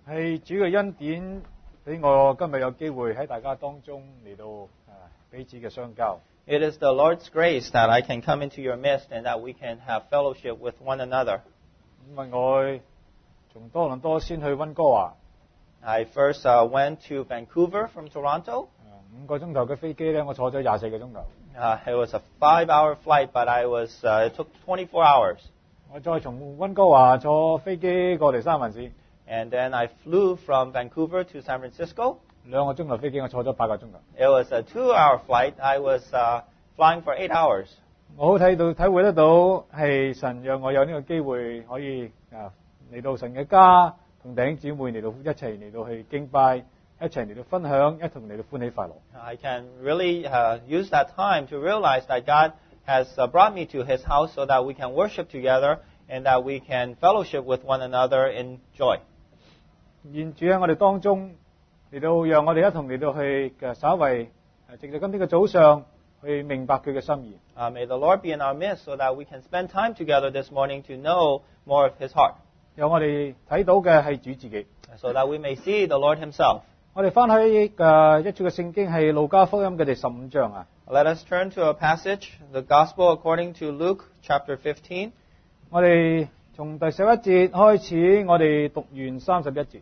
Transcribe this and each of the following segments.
係主嘅恩典，俾我今日有機會喺大家當中嚟到彼此嘅相交。 It is the Lord's grace that I can come into your midst and that we can have fellowship with one another. 因為我從多倫多先去溫哥華， I first went to Vancouver from Toronto. 5個鐘頭嘅飛機咧，我坐咗24個鐘頭。 It was a 5-hour flight, but it took 24 hours. 我再從溫哥華坐飛機過嚟三藩市， And then I flew from Vancouver to San Francisco. 2個鐘頭飛機，我坐咗8個鐘頭。 It was a 2-hour flight. I was flying for 8 hours. 我好體會得到係神讓我有呢個機會可以嚟到神嘅家，同弟兄姊妹嚟到一齊嚟到去敬拜，一齊嚟到分享，一同嚟到歡喜快樂。 I can really use that time to realize that God has brought me to His house so that we can worship together and that we can fellowship with one another in joy. 願主喺我哋當中嚟到讓我哋一同嚟到去稍為藉着今天嘅早上去明白佢嘅心意。 May the Lord be in our midst so that we can spend time together this morning to know more of His heart. 由我哋睇到嘅係主自己。 So that we may see the Lord Himself. 我哋翻去一處嘅聖經係路加福音嘅第15章啊。 Let us turn to a passage, the Gospel according to Luke, chapter 15. 我哋從第11節開始，我哋讀完31節。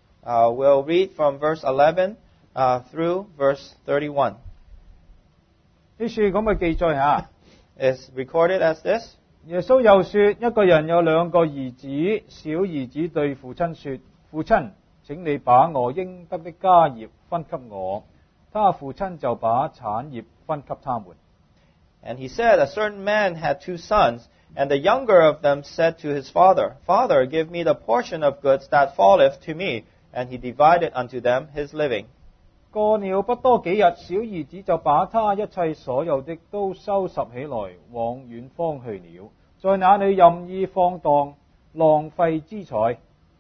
We'll read from verse 11 through verse 31. 呢處咁嘅記載嚇。 It's recorded as this. 耶穌又說：一個人有2個兒子，小兒子對父親說：父親，請你把我應得的家業分給我。他父親就把產業分給他們。 And he said, a certain man had 2 sons, and the younger of them said to his father, Father, give me the portion of goods that falleth to me. And he divided unto them his living. 過了不多幾日，小兒子就把他一切所有的都收拾起來，往遠方去了，在那裏任意放蕩，浪費資財。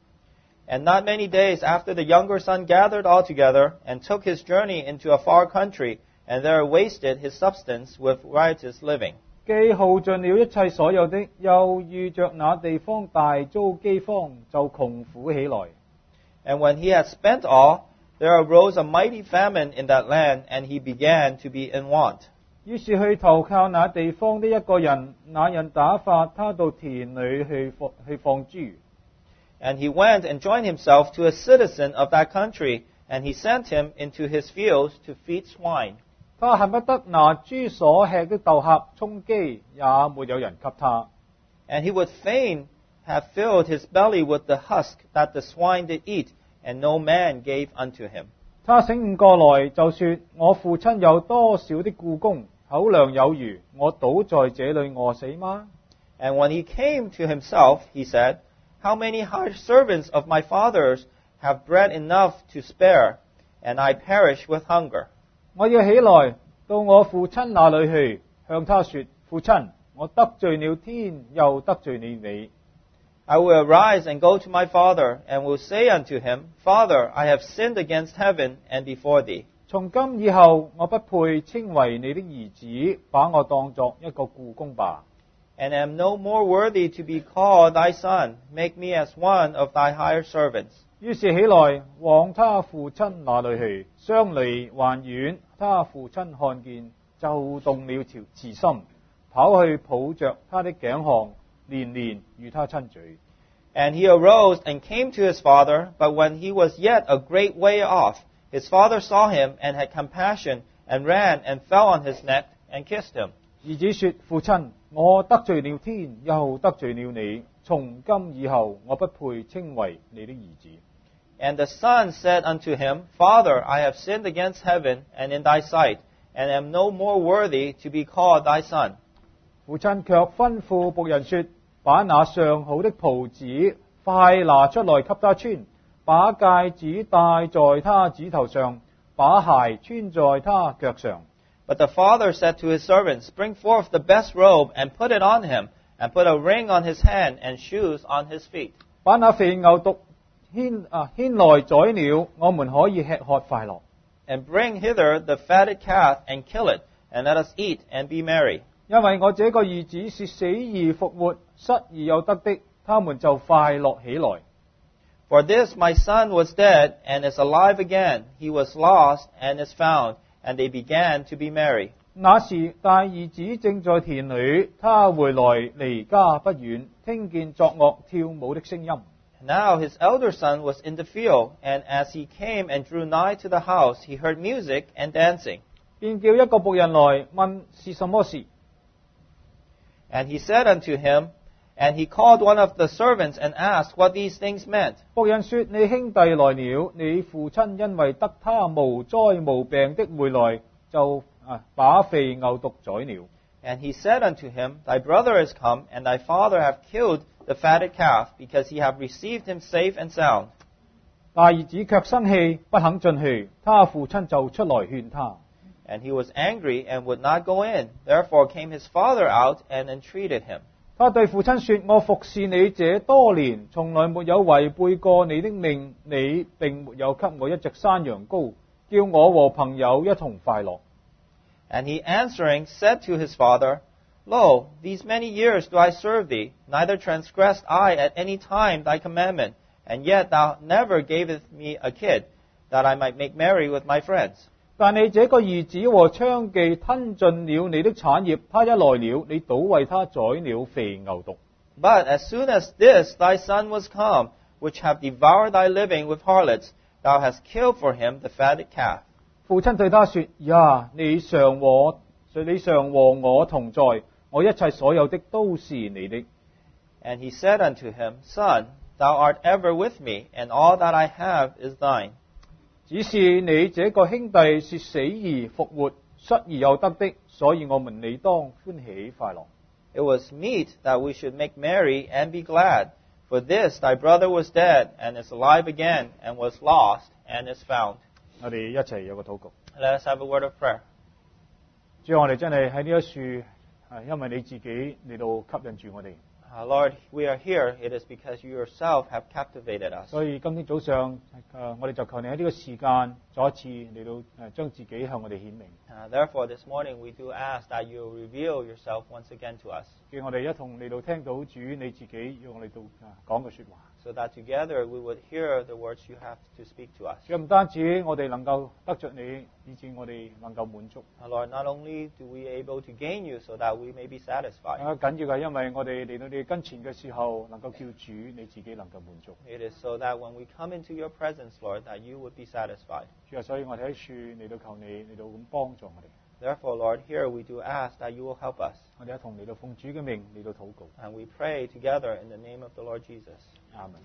And not many days after, the younger son gathered all together, and took his journey into a far country, and there wasted his substance with riotous living. 既耗盡了一切所有的，又遇着那地方大遭饑荒，就窮苦起來。 And when he had spent all, there arose a mighty famine in that land, and he began to be in want. 於是去投靠那地方的一個人，那人打發他到田裏去放豬。 And he went and joined himself to a citizen of that country, and he sent him into his fields to feed swine. 他恨不得拿豬所吃的豆殼充飢，也沒有人給他。 And he would fain have filled his belly with the husk that the swine did eat, and no man gave unto him. 他醒悟過來，就說：我父親有多少的僱工，口糧有餘，我倒在這裏餓死嗎？ And when he came to himself, he said, How many hired servants of my father's have bread enough to spare, and I perish with hunger? 我要起來到我父親那裏去，向他說：父親，我得罪了天，又得罪了你。 I will arise and go to my father, and will say unto him, Father, I have sinned against heaven and before thee. 從今以後，我不配稱為你的兒子，把我當作一個僱工吧。 And am no more worthy to be called thy son. Make me as one of thy hired servants. 於是起來往他父親那裏去，相離還遠。他父親看見，就動了慈心，跑去抱着他的頸項，連連與他親嘴。 And he arose and came to his father, but when he was yet a great way off, his father saw him and had compassion, and ran and fell on his neck and kissed him. 兒子說：父親，我得罪了天，又得罪了你，從今以後，我不配稱為你的兒子。 And the son said unto him, Father, I have sinned against heaven and in thy sight, and am no more worthy to be called thy son. 父親卻吩咐僕人說：把那上好的袍子快拿出來給他穿，把戒指戴在他指頭上，把鞋穿在他腳上。 But the father said to his servants, Bring forth the best robe, and put it on him, and put a ring on his hand, and shoes on his feet. 把那肥牛犢牽來宰了，我們可以吃喝快樂。 And bring hither the fatted calf, and kill it, and let us eat and be merry. 因為我這個兒子是死而復活，失而又得的，他們就快樂起來。 For this my son was dead and is alive again. He was lost and is found. And they began to be merry. 那時大兒子正在田裏，他回來離家不遠，聽見作樂跳舞的聲音。 Now his elder son was in the field, and as he came and drew nigh to the house, he heard music and dancing. 便叫一個僕人來問是什麼事。 And he said unto him, and he called one of the servants and asked what these things meant. 僕人說：你兄弟來了，你父親因為得他無災無病的回來，就把肥牛犢宰了。 And he said unto him, Thy brother is come, and thy father hath killed the fatted calf, because he hath received him safe and sound. 大兒子卻生氣，不肯進去。他父親就出來勸他。 And he was angry and would not go in. Therefore came his father out and entreated him. 他對父親說：我服侍你這多年，從來沒有違背過你的命，你並沒有給我一隻山羊羔，叫我和朋友一同快樂。 And he answering said to his father, Lo, these many years do I serve thee, neither transgressed I at any time thy commandment, and yet thou never gavest me a kid, that I might make merry with my friends. 但你這個兒子和娼妓吞盡了你的產業，他一來了，你倒為他宰了肥牛犢。 But as soon as this thy son was come, which have devoured thy living with harlots, thou hast killed for him the fatted calf. 父親對他說：呀，你常和我同在，我一切所有的都是你的。 And he said unto him, Son, thou art ever with me, and all that I have is thine. 只是你這個兄弟是死而復活，失而又得的，所以我們理當歡喜快樂。 It was meet that we should make merry and be glad. For this thy brother was dead, and is alive again, and was lost, and is found. 我哋一齊有個禱告。 Let us have a word of prayer. 主啊，我哋真係喺呢一樹，因為你自己嚟到吸引住我哋。 Lord, we are here. It is because you yourself have captivated us. 所以今天早上，我哋就求你喺呢個時間，再一次嚟到將自己向我哋顯明。 Therefore, this morning we do ask that you reveal yourself once again to us, 叫我哋一同嚟到聽到主你自己要我哋到講嘅說話。 so that together we would hear the words you have to speak to us. 主唔單止我哋能夠得着你，以致我哋能夠滿足。 Lord, not only do we able to gain you so that we may be satisfied, 緊要嘅係因為我哋嚟到你跟前嘅時候，能夠叫主你自己能夠滿足。 it is so that when we come into your presence, Lord, that you would be satisfied. 主啊，所以我哋喺樹嚟到求你嚟到咁幫助我哋。 Therefore, Lord, here we do ask that you will help us. 我哋一同嚟到奉主嘅名嚟到禱告。 And we pray together in the name of the Lord Jesus. 阿門。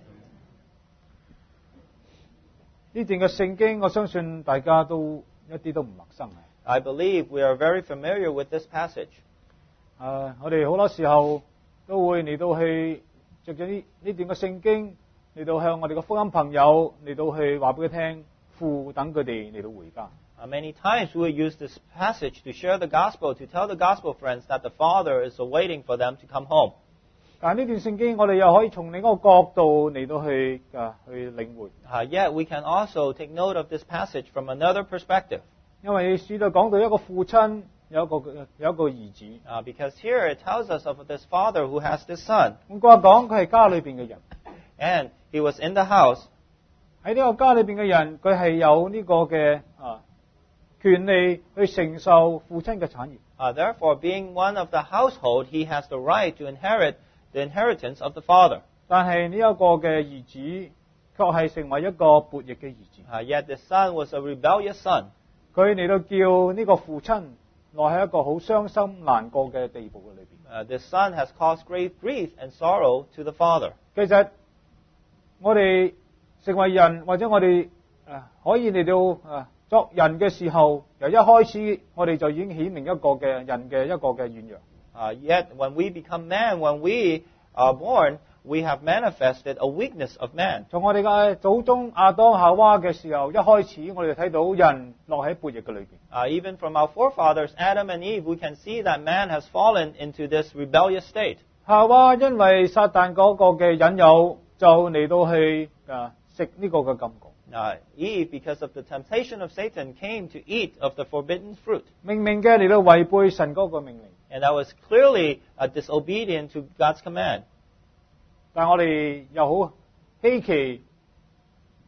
呢段嘅聖經，我相信大家都一啲都唔陌生。 I believe we are very familiar with this passage. 我哋好多時候都會嚟到去藉著呢段嘅聖經嚟到向我哋嘅福音朋友嚟到去話俾佢聽，父等佢哋嚟到回家。 Many times we use this passage to share the gospel, to tell the gospel friends that the Father is awaiting for them to come home. 但係呢段聖經，我哋又可以從另一個角度嚟到去領會。 Yet we can also take note of this passage from another perspective. 因為書度講到一個父親有一個兒子。 Because here it tells us of this father who has this son. 咁佢話講佢係家裏邊嘅人。 And he was in the house. 喺呢個家裏邊嘅人，佢係有呢個嘅權利去承受父親嘅產業。 Therefore, being one of the household, he has the right to inherit the inheritance of the father. 但係呢一個嘅兒子，卻係成為一個悖逆嘅兒子。 Yet the son was a rebellious son. 佢嚟到叫呢個父親落喺一個好傷心難過嘅地步嘅裏邊。 This son has caused great grief and sorrow to the father. 其實我哋成為人，或者我哋可以嚟到作人嘅時候，由一開始我哋就已經顯明一個嘅人嘅一個嘅軟弱。 Yet when we become man, when we are born, we have manifested a weakness of man. 從我哋嘅祖宗亞當夏娃嘅時候，一開始我哋就睇到人落喺悖逆嘅裏邊。 Even from our forefathers, Adam and Eve, we can see that man has fallen into this rebellious state. 夏娃因為撒旦嗰個嘅引誘，就嚟到去食呢個嘅禁果。 Eve, because of the temptation of Satan, came to eat of the forbidden fruit. 明明嘅嚟到違背神嗰個命令。 And that was clearly disobedient to God's command. 但我哋又好稀奇，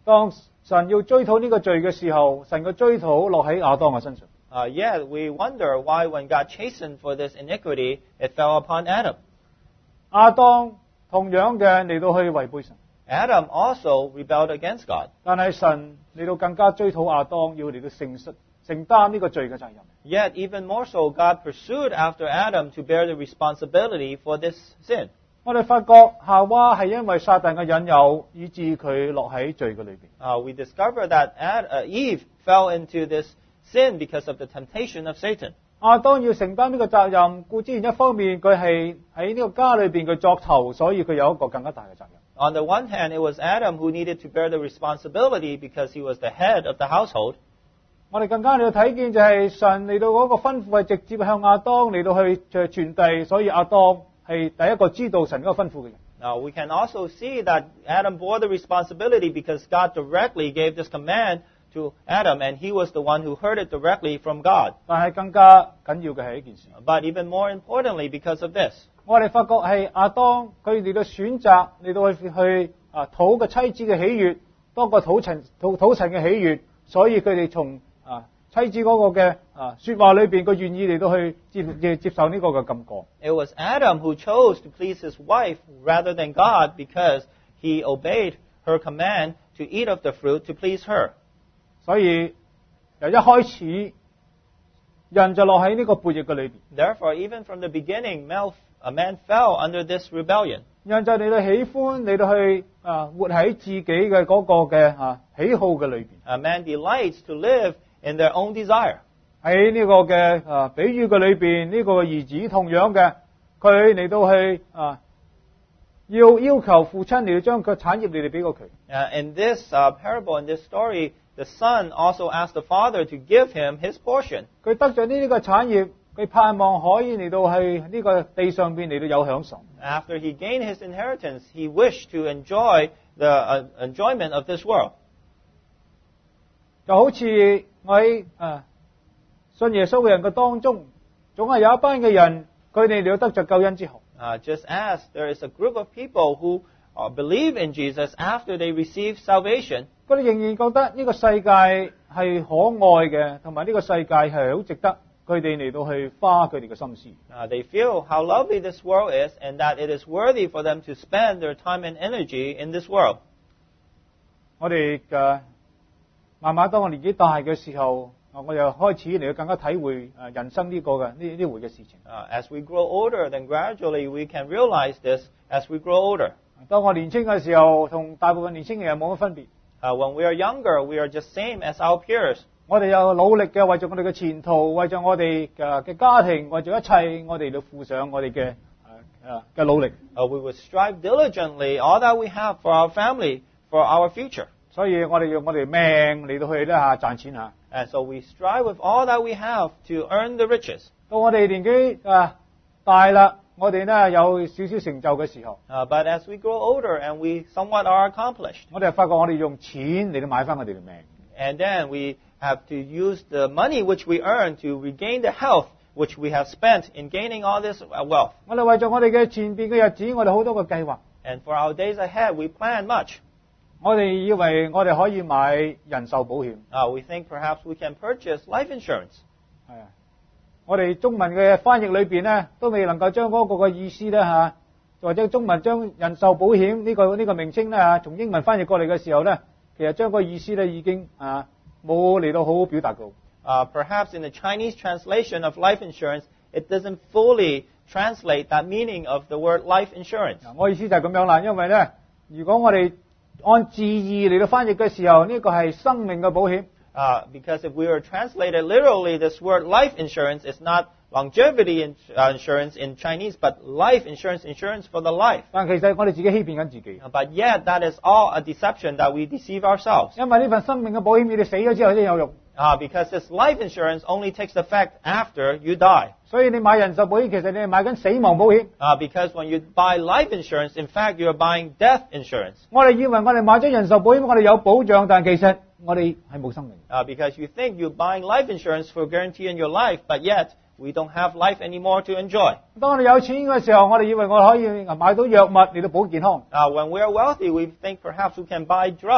當神要追討呢個罪嘅時候，神嘅追討落喺亞當嘅身上。 Yet we wonder why when God chastened for this iniquity, it fell upon Adam. 亞當同樣嘅嚟到去違背神， Adam also rebelled against God. 但係神嚟到更加追討亞當，要嚟到承擔呢個罪嘅責任。 Yet even more so, God pursued after Adam to bear the responsibility for this sin. 我哋發覺夏娃係因為撒旦嘅引誘，以致佢落喺罪嘅裏邊。 We discover that Eve fell into this sin because of the temptation of Satan. 亞當要承擔呢個責任，固之然一方面佢係喺呢個家裏邊佢作頭，所以佢有一個更加大嘅責任。 On the one hand, it was Adam who needed to bear the responsibility because he was the head of the household. 我哋更加嚟到睇見就係神嚟到嗰個吩咐係直接向亞當嚟到去傳遞，所以亞當係第一個知道神嗰個吩咐嘅人。 Now we can also see that Adam bore the responsibility because God directly gave this command to Adam, and he was the one who heard it directly from God. 但係更加緊要嘅係一件事， But even more importantly, because of this, 我哋發覺係亞當佢嚟到選擇嚟到去討個妻子嘅喜悅，多過討神嘅喜悅，所以佢哋從妻子嗰個嘅說話裏邊，佢願意嚟到去接受呢個嘅禁果。 it was Adam who chose to please his wife rather than God because he obeyed her command to eat of the fruit to please her. 所以由一開始，人就落喺呢個悖逆嘅裏邊。 Therefore, even from the beginning, a man fell under this rebellion. 人就嚟到喜歡嚟到去活喺自己嘅嗰個嘅喜好嘅裏邊。 A man delights to live in their own desire. 喺呢個嘅比喻嘅裏邊，呢個嘅兒子同樣嘅，佢嚟到去要求父親嚟到將佢產業嚟到俾過佢。 In this parable, in this story, the son also asked the father to give him his portion. 佢得咗呢個產業，佢盼望可以嚟到去呢個地上邊嚟到有享受。 After he gained his inheritance, he wished to enjoy the enjoyment of this world. 就好似我喺信耶穌嘅人嘅當中，總係有一班嘅人，佢哋嚟到得着救恩之後， Just as there is a group of people who believe in Jesus after they receive salvation, 佢哋仍然覺得呢個世界係可愛嘅，同埋呢個世界係好值得佢哋嚟到去花佢哋嘅心思。 they feel how lovely this world is and that it is worthy for them to spend their time and energy in this world. 我哋慢慢當我年紀大嘅時候，我又開始嚟到更加體會人生呢個嘅呢回嘅事情。 As we grow older, then gradually we can realize this as we grow older. 當我年輕嘅時候，同大部分年輕人冇乜分別。 When we are younger, we are just same as our peers. 我哋有努力嘅為咗我哋嘅前途，為咗我哋嘅家庭，為咗一切，我哋要付上我哋嘅努力。 We will strive diligently all that we have for our family, for our future. 所以我哋用我哋命嚟到去咧賺錢嚇。 And so we strive with all that we have to earn the riches. 到我哋年紀大啦，我哋咧有少少成就嘅時候， But as we grow older and we somewhat are accomplished, 我哋發覺我哋用錢嚟到買翻我哋嘅命。 and then we have to use the money which we earn to regain the health which we have spent in gaining all this wealth. 我哋為咗我哋嘅前邊嘅日子，我哋好多個計劃。 And for our days ahead, we plan much. 我哋以為我哋可以買人壽保險。 We think perhaps we can purchase life insurance. 係啊，我哋中文嘅翻譯裏邊咧，都未能夠將嗰個嘅意思咧或者中文將人壽保險呢個名稱咧從英文翻譯過嚟嘅時候咧，其實將個意思咧已經冇嚟到好好表達到。 Perhaps in the Chinese translation of life insurance, it doesn't fully translate that meaning of the word life insurance. 我意思就係咁樣啦，因為咧，如果我哋按字義嚟到翻譯嘅時候，呢個係生命嘅保險。 Because if we were translated literally, this word life insurance is not longevity insurance in Chinese, but life insurance for the life. 但其實我哋自己欺騙緊自己， But yet, that is all a deception that we deceive ourselves. 因為呢份生命嘅保險，你哋死咗之後先有用。 Because this life insurance only takes effect after you die. 所以你買人壽保險，其實你係買緊死亡保險。 Because when you buy life insurance, in fact, you are buying death insurance. 我哋以為我哋買咗人壽保險，我哋有保障，但其實我哋係冇生命。 Because you think you're buying life insurance for guarantee in your life, but yet we don't have life anymore to enjoy. 當我哋有錢嘅時候，我哋以為我哋可以買到藥物嚟到保健康。 When we are wealthy, we think perhaps we can buy drugs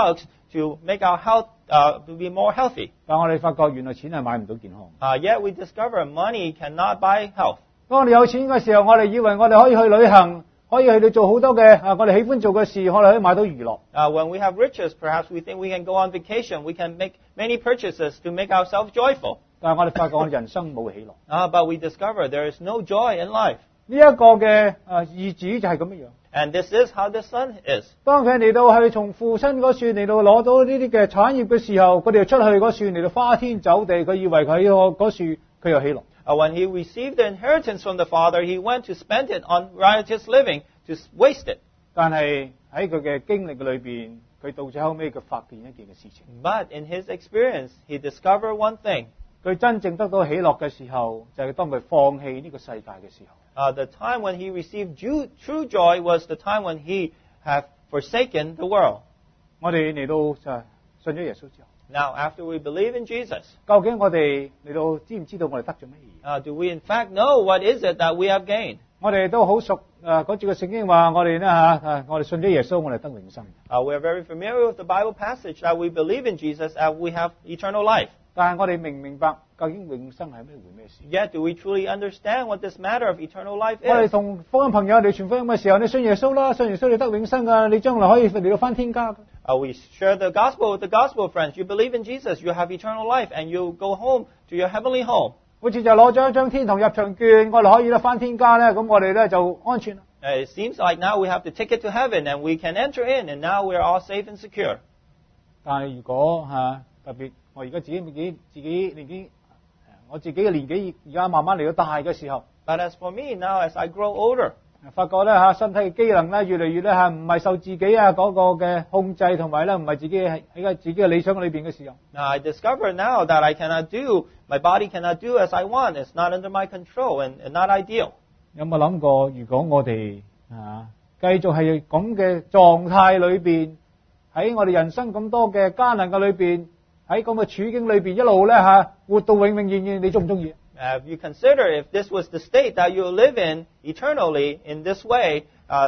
to make our health to be more healthy. 但我哋發覺原來錢係買唔到健康。 Yet we discover money cannot buy health. 當我哋有錢嘅時候，我哋以為我哋可以去旅行，可以去到做好多嘅我哋喜歡做嘅事，我哋可以買到娛樂。 When we have riches, perhaps we think we can go on vacation. We can make many purchases to make ourselves joyful. 但係我哋發覺我哋人生冇喜樂。 But we discover there is no joy in life. 呢一個嘅兒子就係咁樣樣。 And this is how the son is. 當佢嚟到去從父親嗰處嚟到攞到呢啲嘅產業嘅時候，佢哋出去嗰處嚟到花天酒地，佢以為佢嗰處佢有喜樂。 When he received the inheritance from the father, he went to spend it on riotous living, to waste it. 但係喺佢嘅經歷裏邊，佢到最後尾佢發現一件嘅事情。 But in his experience, he discovered one thing. 佢真正得到喜樂嘅時候，就係當佢放棄呢個世界嘅時候。 The time when he received true joy was the time when he had forsaken the world. 我哋嚟到就信咗耶穌之後， Now, after we believe in Jesus, 究竟我哋嚟到知唔知道我哋得咗乜嘢？ do we in fact know what is it that we have gained? 我哋都好熟嗰節嘅聖經話，我哋我哋信咗耶穌，我哋得永生。 We are very familiar with the Bible passage that we believe in Jesus and we have eternal life. 但係我哋明唔明白究竟永生係咩回咩事？ Yet, do we truly understand what this matter of eternal life 我哋 is? 同福音朋友哋傳福音嘅時候，你信耶穌啦，信耶穌你得永生㗎，你將來可以嚟到返天家。 We share the gospel with the gospel friends. You believe in Jesus, you have eternal life, and you go home to your heavenly home. 好似就攞咗一張天堂入場券，我哋可以返天家咧，咁我哋咧就安全啦。 It seems like now we have the ticket to heaven, and we can enter in, and now we are all safe and secure. 但係如果特別我而家自己年紀，我自己嘅年紀而家慢慢嚟到大嘅時候， But as for me, now as I grow older, 發覺咧身體嘅機能咧越嚟越咧唔係受自己嗰個嘅控制，同埋咧唔係自己喺自己嘅理想裏邊嘅時候。 now I discover now that I cannot do, my body cannot do as I want. It's not under my control and not ideal. 有冇諗過，如果我哋繼續係咁嘅狀態裏邊，喺我哋人生咁多嘅艱難嘅裏邊，喺咁嘅處境裏邊一路咧活到永永遠遠，你中唔中意？ If you consider if this was the state that you live in eternally in this way,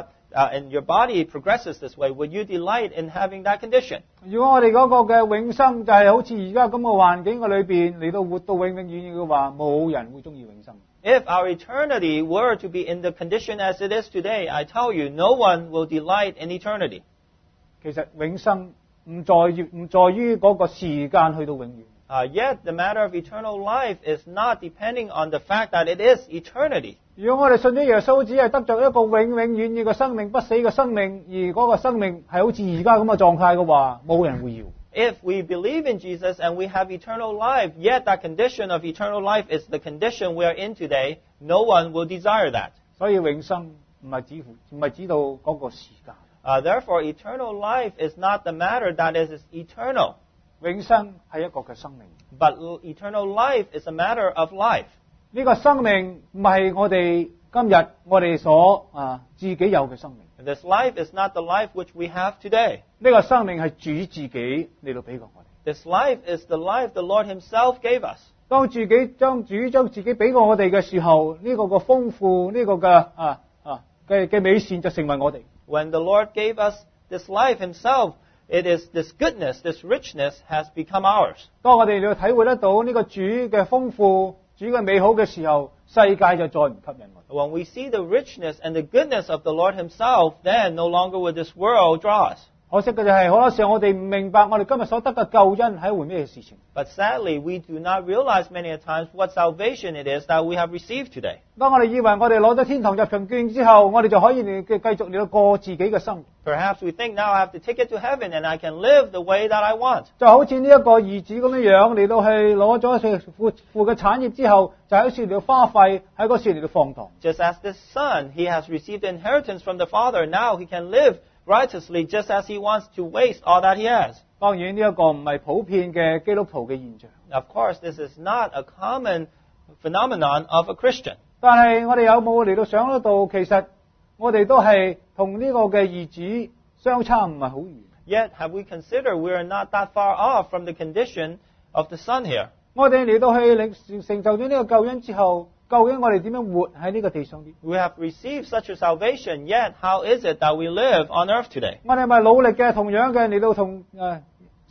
and your body progresses this way, would you delight in having that condition? 如果我哋嗰個嘅永生就係好似而家咁嘅環境嘅裏邊嚟到活到永永遠遠嘅話，冇人會中意永生。 If our eternity were to be in the condition as it is today, I tell you, no one will delight in eternity. 其實永生唔在於嗰個時間去到永遠。 Yet the matter of eternal life is not depending on the fact that it is eternity. 如果我哋信咗耶穌，只係得着一個永永遠遠嘅生命，不死嘅生命，而嗰個生命係好似而家咁嘅狀態嘅話，冇人會要。 If we believe in Jesus and we have eternal life, yet that condition of eternal life is the condition we are in today, no one will desire that. 所以永生唔係指到嗰個時間。 Therefore, eternal life is not the matter that is eternal. 永生係一個嘅生命， But eternal life is a matter of life. 呢個生命唔係我哋今日我哋所自己有嘅生命。 This life is not the life which we have today. 呢個生命係主自己嚟到俾過我哋。 This life is the life the Lord Himself gave us. 當主將自己俾過我哋嘅時候，呢個嘅豐富，呢個嘅美善就成為我哋。 When the Lord gave us this life Himself, it is this goodness, this richness has become ours. 當我哋要體會得到呢個主嘅豐富、主嘅美好嘅時候，世界就再唔吸引我哋。 When we see the richness and the goodness of the Lord Himself, then no longer will this world draw us. 可惜嘅就係好多時候我哋唔明白我哋今日所得嘅救恩係一回咩事情。 But sadly, we do not realize many a times what salvation it is that we have received today. 當我哋以為我哋攞咗天堂入場券之後，我哋就可以繼續嚟到過自己嘅生活。 Perhaps we think now I have the ticket to heaven and I can live the way that I want. 就好似呢一個兒子咁樣嚟到去攞咗父嘅產業之後，就喺樹嚟到花費，喺嗰樹嚟到放蕩。 Just as this son, he has received the inheritance from the father. Now he can live righteously just as he wants to waste all that he has. 當然呢一個唔係普遍嘅基督徒嘅現象。 Of course, this is not a common phenomenon of a Christian. 但係我哋有冇嚟到想得到，其實我哋都係同呢個嘅兒子相差唔係好遠。 Yet, have we considered we are not that far off from the condition of the son here? 我哋嚟到去成就咗呢個救恩之後，究竟我哋點樣活喺呢個地上邊？ We have received such a salvation, yet how is it that we live on earth today? 我哋係咪努力嘅，同樣嘅嚟到同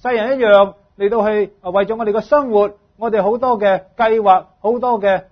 世人一樣嚟到去為咗我哋嘅生活，我哋好多嘅計劃，好多嘅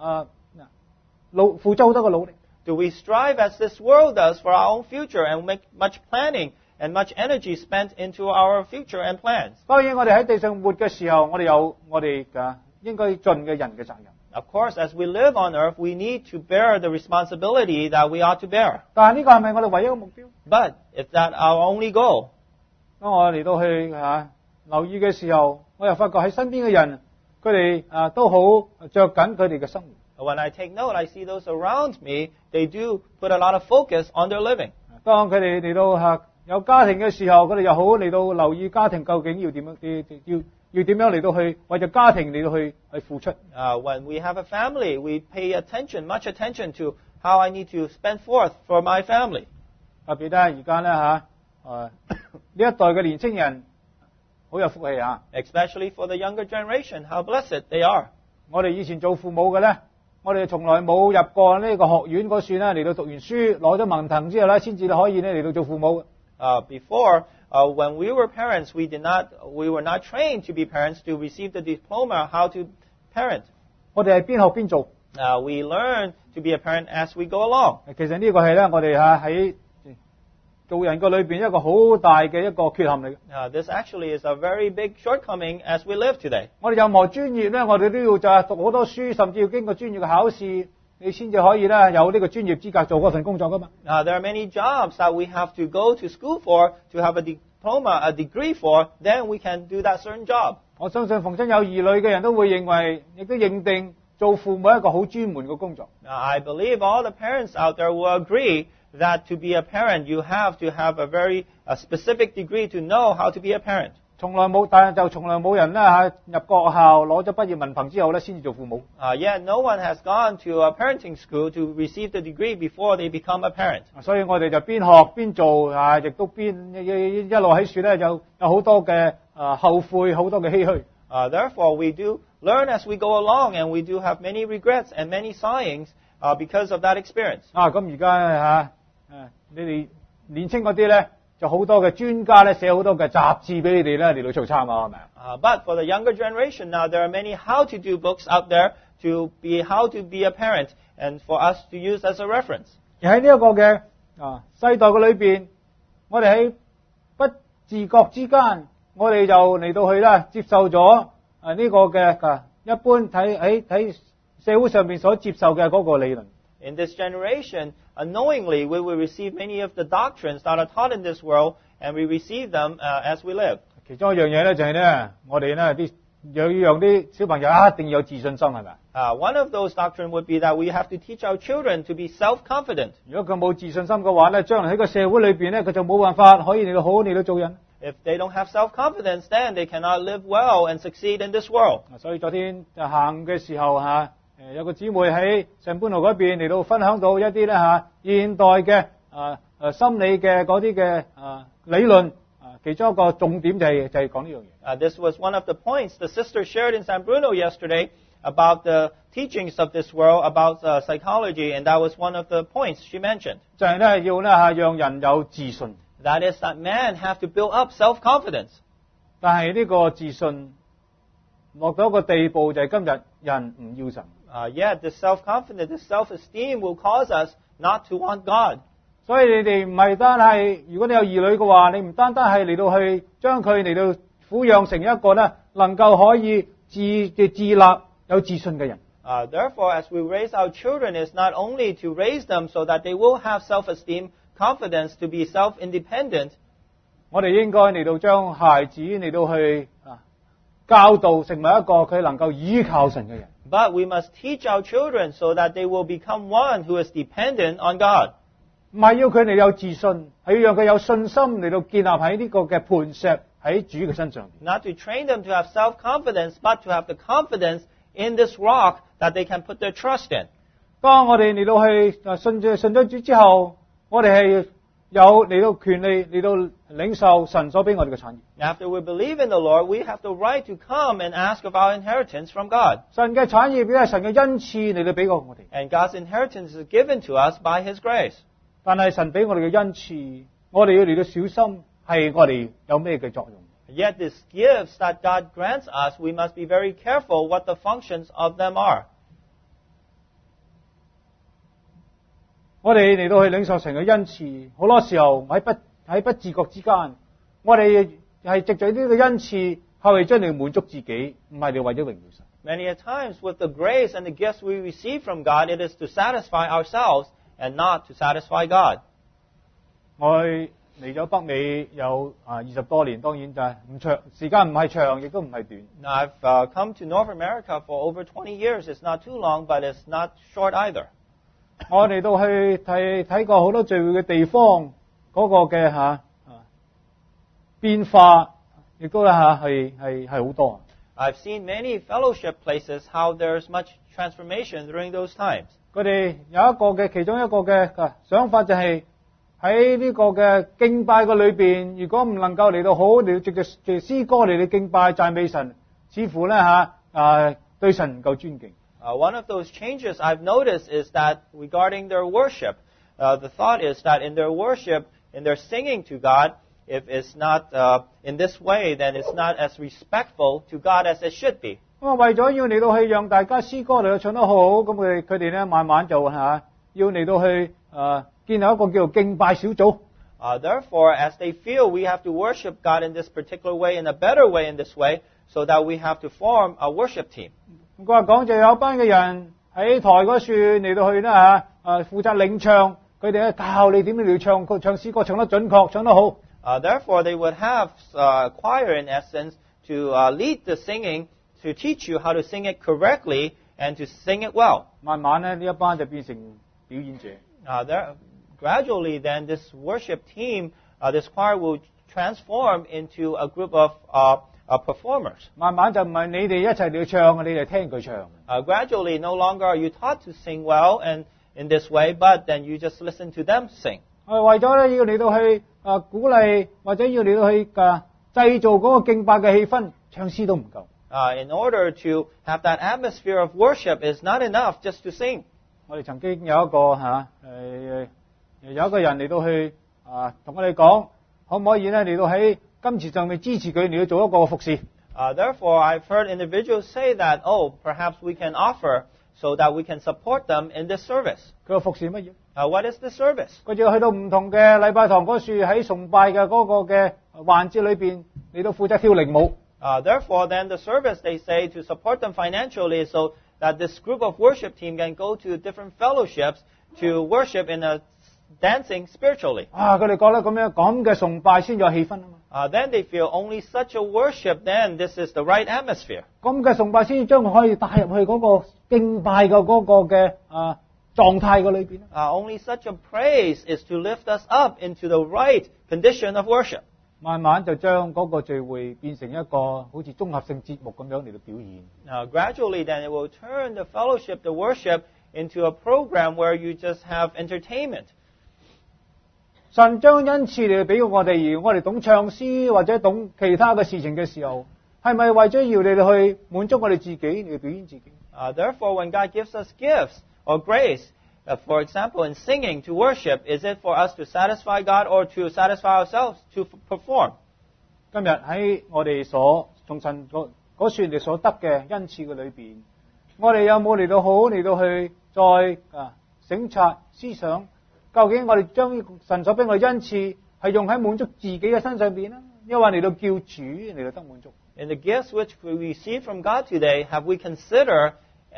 付出好多嘅努力。 Do we strive as this world does for our own future and make much planning and much energy spent into our future and plans? 當然，我哋喺地上活嘅時候，我哋有我哋嘅應該盡嘅人嘅責任。 Of course, as we live on earth, we need to bear the responsibility that we ought to bear. 但係呢個係咪我哋唯一嘅目標？ But is that our only goal? 當我嚟到去留意嘅時候，我又發覺喺身邊嘅人，佢哋都好着緊佢哋嘅生活。 When I take note, I see those around me, they do put a lot of focus on their living. 當佢哋嚟到有家庭嘅時候，佢哋又好嚟到留意家庭究竟要點樣要點樣嚟到去為咗家庭嚟到去付出。 When we have a family, we pay much attention to how I need to spend forth for my family. 特別咧，而家咧呢一代嘅年青人好有福氣啊！ Especially for the younger generation, how blessed they are. 我哋以前做父母嘅咧，我哋從來冇入過呢個學院嗰算咧，嚟到讀完書攞咗文憑之後咧，先至可以咧嚟到做父母。 Before, when we were parents, we were not trained to be parents to receive the diploma how to parent. 我哋係邊學邊做。 We learn to be a parent as we go along. 其實呢個係咧，我哋喺做人個裏邊一個好大嘅一個缺陷嚟嘅。 This actually is a very big shortcoming as we live today. 我哋任何專業咧，我哋都要就係讀好多書，甚至要經過專業嘅考試，你先至可以咧有呢個專業資格做嗰份工作噶嘛。 There are many jobs that we have to go to school for, to have a diploma, a degree for, then we can do that certain job. 我相信逢親有兒女嘅人都會認為，亦都認定做父母係一個好專門嘅工作。 I believe all the parents out there will agree that to be a parent, you have to have a very specific degree to know how to be a parent. 但係就從來冇人咧入過學校攞咗畢業文憑之後咧，先至做父母。 Yet no one has gone to a parenting school to receive the degree before they become a parent. 所以我哋就邊學邊做亦都邊一路喺處咧，有好多嘅後悔，好多嘅唏噓。 Therefore, we do learn as we go along, and we do have many regrets and many sighings because of that experience. 咁而家你哋年青嗰啲咧，就好多嘅專家咧寫好多嘅雜誌俾你哋咧嚟到做參考，係咪啊 ？But for the younger generation now, there are many how-to-do books out there to be how to be a parent, and for us to use as a reference. 而喺呢一個嘅世代嘅裏邊，我哋喺不自覺之間，我哋就嚟到去咧接受咗呢個嘅一般喺社會上面所接受嘅嗰個理論。 In this generation, unknowingly, we will receive many of the doctrines that are taught in this world, and we receive them as we live. 其中一樣嘢咧就係咧，我哋咧要讓啲小朋友一定要有自信心，係咪 ？One of those doctrines would be that we have to teach our children to be self-confident. 如果佢冇自信心嘅話咧，將來喺個社會裏邊咧，佢就冇辦法可以嚟到好嚟到做人。 If they don't have self-confidence, then they cannot live well and succeed in this world. 所以昨天行嘅時候有個姊妹喺上半路嗰邊嚟到分享到一啲咧現代嘅心理嘅嗰啲嘅理論，其中一個重點就係講呢樣嘢。 This was one of the points the sister shared in San Bruno yesterday about the teachings of this world about psychology, and that was one of the points she mentioned. 就係咧要咧讓人有自信。 That is that man have to build up self-confidence. 但係呢個自信落到一個地步，就係今日人唔要神。 Yet the self-confidence, the self-esteem will cause us not to want God. 所以你哋唔係單係，如果你有兒女嘅話，你唔單單係嚟到去將佢嚟到撫養成一個咧能夠可以自立有自信嘅人。 Therefore, as we raise our children, is not only to raise them so that they will have self-esteem, confidence to be self-independent. 我哋應該嚟到將孩子嚟到去教導成為一個佢能夠依靠神嘅人。 But we must teach our children so that they will become one who is dependent on God. 唔係要佢哋有自信，係要讓佢有信心嚟到建立喺呢個嘅磐石喺主嘅身上。 Not to train them to have self-confidence, but to have the confidence in this rock that they can put their trust in. 當我哋嚟到去信咗主之後，我哋係有嚟到權利嚟到領受神所俾我哋嘅產業。 After we believe in the Lord, we have the right to come and ask of our inheritance from God. 神嘅產業係神嘅恩賜嚟到俾我哋。 And God's inheritance is given to us by His grace. 但係神俾我哋嘅恩賜，我哋要嚟到小心係我哋有咩嘅作用。 Yet these gifts that God grants us, we must be very careful what the functions of them are. 我哋嚟到去領受神嘅恩賜，好多時候喺不自覺之間，我哋係藉住呢個恩賜，係為咗嚟滿足自己，唔係嚟為咗榮耀神。 Many a times with the grace and the gifts we receive from God, it is to satisfy ourselves and not to satisfy God. 我嚟咗北美有20多年，當然就係唔長，時間唔係長，亦都唔係短。 Now, I've come to North America for over 20 years. It's not too long, but it's not short either. 我嚟到去睇過好多聚會嘅地方，嗰個嘅變化，亦都係好多。 I've seen many fellowship places how there's much transformation during those times. 佢哋有一個嘅其中一個嘅想法就係喺呢個嘅敬拜嘅裏邊，如果唔能夠嚟到好嚟到藉住詩歌嚟到敬拜讚美神，似乎咧對神唔夠尊敬。 One of those changes I've noticed is that regarding their worship, the thought is that in their worship, in their singing to God, if it's not in this way, then it's not as respectful to God as it should be. 咁為咗要嚟到去讓大家詩歌嚟到唱得好，咁佢哋咧慢慢就要嚟到去建立一個叫做敬拜小組。 Therefore, as they feel we have to worship God in this particular way, in a better way in this way, so that we have to form a worship team. 佢話講就有班嘅人喺台嗰處嚟到去負責領唱，佢哋咧教你點樣嚟唱詩歌，唱得準確，唱得好。 Therefore, they would have choir in essence to lead the singing, to teach you how to sing it correctly and to sing it well. 慢慢咧呢一班就變成表演者。 Gradually, then this worship team, this choir will transform into a group of performers. 慢慢就唔係你哋一齊嚟唱，你哋聽佢唱。 Gradually, no longer are you taught to sing well and in this way, but then you just listen to them sing. 為咗咧要嚟到去鼓勵，或者要嚟到去製造嗰個敬拜嘅氣氛，唱詩都唔夠。 In order to have that atmosphere of worship, is not enough just to sing. 我哋曾經有一個有一個人嚟到去同我哋講，可唔可以咧嚟到喺金錢上面支持佢嚟到做一個服侍。 Therefore, I've heard individuals say that, perhaps we can offer so that we can support them in this service. 佢個服侍乜嘢 ？What is the service? 佢就去到唔同嘅禮拜堂嗰處，喺崇拜嘅嗰個嘅環節裏邊嚟到負責跳靈舞。 Therefore, then the service, they say, to support them financially so that this group of worship team can go to different fellowships to worship in a dancing spiritually. 佢哋覺得咁嘅崇拜先有氣氛啊嘛。 Then they feel only such a worship, then this is the right atmosphere. 咁嘅崇拜先將佢可以帶入去嗰個敬拜嘅嗰個嘅狀態嘅裏邊。 Only such a praise is to lift us up into the right condition of worship. 慢慢就將嗰個聚會變成一個好似綜合性節目咁樣嚟到表演。 Gradually, then it will turn the fellowship, the worship, into a program where you just have entertainment. 神將恩賜嚟俾我哋，而我哋懂唱詩或者懂其他嘅事情嘅時候，係咪為咗要你哋去滿足我哋自己嚟表演自己？ Therefore, when God gives us gifts or grace, for example, in singing to worship, is it for us to satisfy God or to satisfy ourselves to perform? 今日喺我哋從神嗰處嚟所得嘅恩賜嘅裏邊，我哋有冇嚟到好嚟到去再省察思想？究竟我哋將神所俾我哋恩賜係用喺滿足自己嘅身上邊啦，抑或嚟到叫主嚟到得滿足？ In the gifts which we receive from God today, have we considered,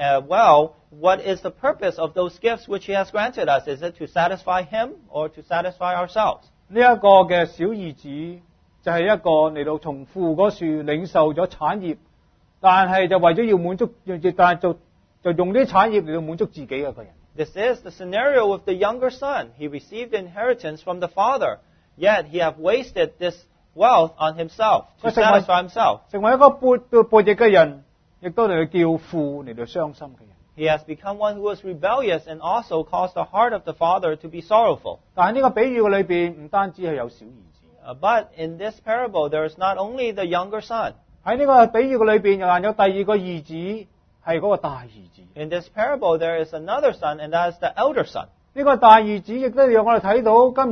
what is the purpose of those gifts which He has granted us? Is it to satisfy Him or to satisfy ourselves? 呢一個嘅小兒子就係一個嚟到從父嗰處領受咗產業，但係就為咗要滿足，但係就用啲產業嚟到滿足自己嘅一個人。 This is the scenario with the younger son. He received inheritance from the father, yet he have wasted this wealth on himself to satisfy himself. 成為一個悖逆嘅人，亦都嚟到叫父嚟到傷心嘅人。 He has become one who is rebellious and also caused the heart of the father to be sorrowful. 但係呢個比喻嘅裏邊，唔單止係有小兒子。 But in this parable, there is not only the younger son. 喺呢個比喻嘅裏邊，又有第二個兒子。係嗰個大兒子。 In this parable, there is another son, and that is the elder son. 呢個大兒子亦都讓我哋睇到今日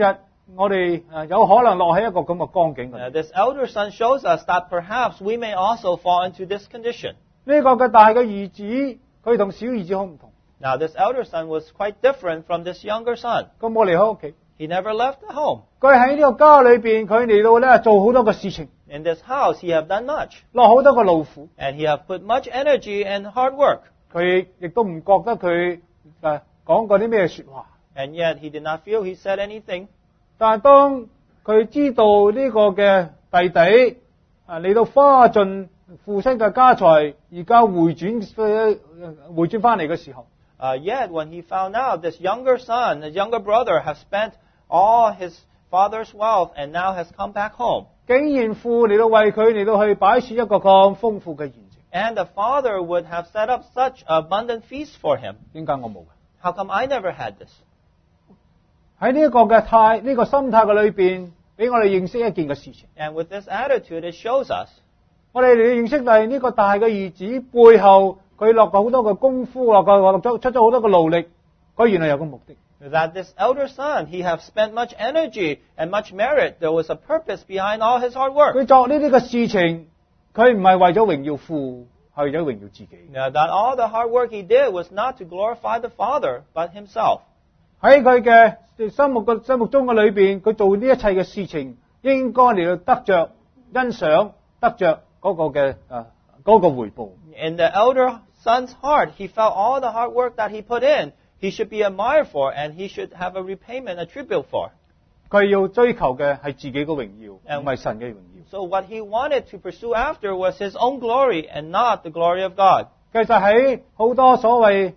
我哋有可能落喺一個咁嘅光景嘅。 This elder son shows us that perhaps we may also fall into this condition. 呢個嘅大嘅兒子，佢同小兒子好唔同。 Now, this elder son was quite different from this younger son. 佢冇離開屋企， He never left the home. 佢喺呢個家裏邊，佢嚟到咧做好多嘅事情， In this house, he have done much. 落好多嘅勞苦。 And he have put much energy and hard work. 佢亦都唔覺得佢講過啲咩說話。 And yet, he did not feel he said anything. 但係當佢知道呢個嘅弟弟嚟到花盡父親嘅家財，而家回轉翻嚟嘅時候， Yet, when he found out this younger son, his younger brother, have spent all his father's wealth and now has come back home. 竟然父嚟到為佢嚟到去擺設一個咁豐富嘅筵席。 And the father would have set up such abundant feast for him. 點解我冇嘅？ How come I never had this? 喺呢一個嘅呢個心態嘅裏邊，俾我哋認識一件嘅事情。 And with this attitude, it shows us 我哋嚟認識就係呢個大嘅兒子背後，佢落過好多嘅功夫，出咗好多嘅勞力，佢原來有個目的。 that this elder son, he have spent much energy and much merit. There was a purpose behind all his hard work. 佢作呢啲嘅事情，佢唔係為咗榮耀父，係為咗榮耀自己。 Now, that all the hard work he did was not to glorify the Father, but himself. 喺佢嘅心目中嘅裏邊，佢做呢一切嘅事情，應該嚟到得着欣賞，得着嗰個嘅嗰個回報。 In the elder son's heart, he felt all the hard work that he put in, he should be admired for, and he should have a repayment, a tribute for. 佢要追求嘅係自己嘅榮耀，唔係神嘅榮耀。 So what he wanted to pursue after was his own glory and not the glory of God. 其實喺好多所謂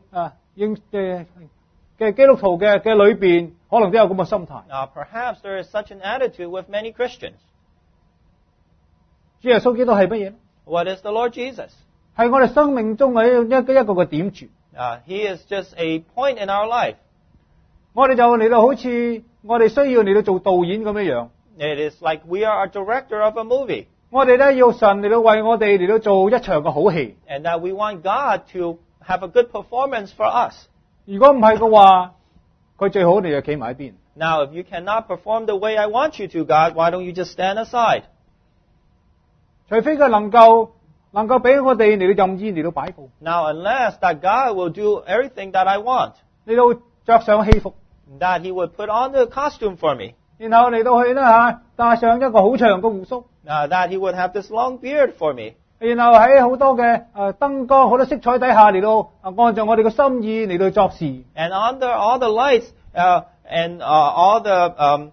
嘅基督徒嘅裏邊，可能都有咁嘅心態。 Now, perhaps there is such an attitude with many Christians. 主耶穌基督係乜嘢？ What is the Lord Jesus? 係我哋生命中嘅一個嘅點綴。 He is just a point in our life. 我哋就嚟到好似我哋需要嚟到做導演咁樣樣。 It is like we are a director of a movie, 我哋咧要神嚟到為我哋嚟到做一場嘅好戲。 and that we want God to have a good performance for us. 如果唔係嘅話，佢最好你就企埋一邊。 Now, if you cannot perform the way I want you to, God, why don't you just stand aside? 除非佢能夠俾我哋嚟到任意嚟到擺佈， Now, unless that God will do everything that I want, 嚟到着上戲服， that He would put on the costume for me, 然後嚟到去戴上一個好長嘅胡鬚， that He would have this long beard for me, 然後喺好多嘅燈光、好多色彩底下嚟到按照我哋嘅心意嚟到作事。 and under all the lights and all the